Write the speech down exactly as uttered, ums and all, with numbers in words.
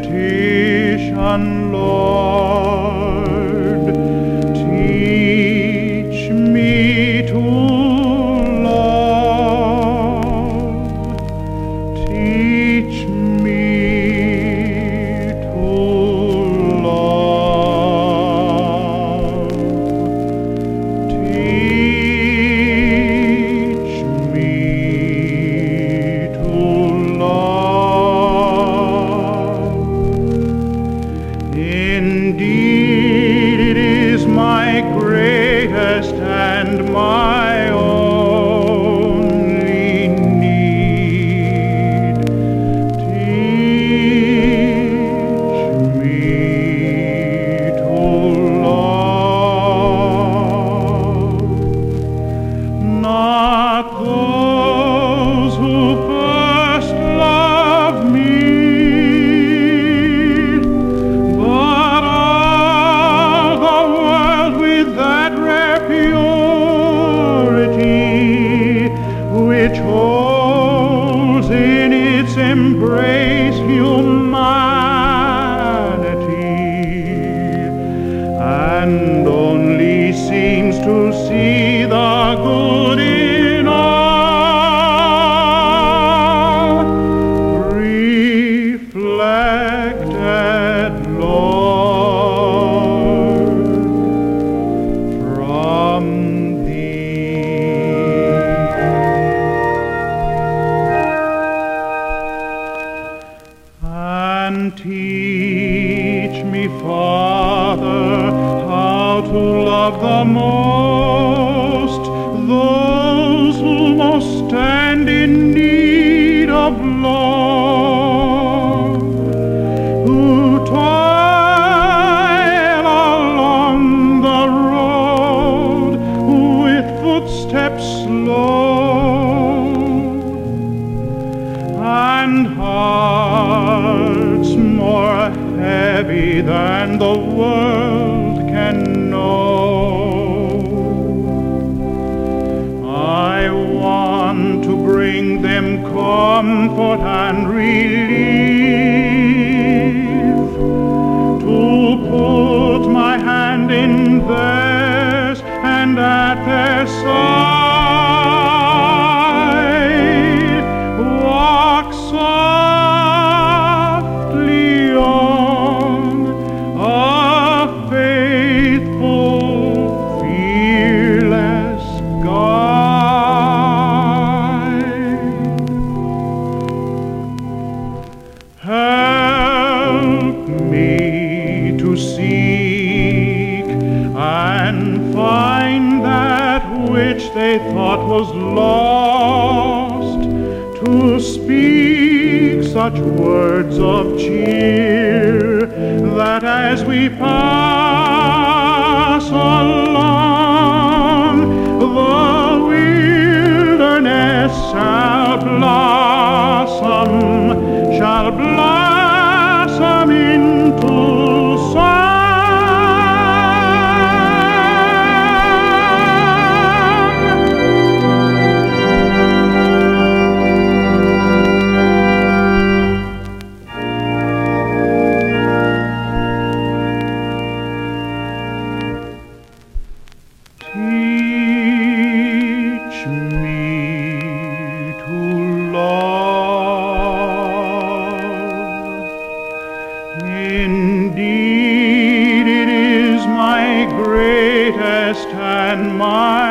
petition, Lord, teach me to love, teach me to love, teach me to love. Indeed, it is my greatest and my only need. Teach me to love, not those who first loved me, but all the world with that rare purity which holds in its embrace humanity, and only seems to see the good in all, reflected, Lord, from Thee. And teach me, Father, how to love the most those who most stand in need of love, who toil along the road with footsteps slow and hearts more heavy than the world can know. I want to bring them comfort and relief, to put my hand in theirs and at their side walk softly on a faithful, fearless guide. Help me to seek and find that which they thought was lost, to speak such words of cheer that as we pass along, the wilderness shall blossom, shall blossom into song. Teach me to love. Indeed, it is my greatest and my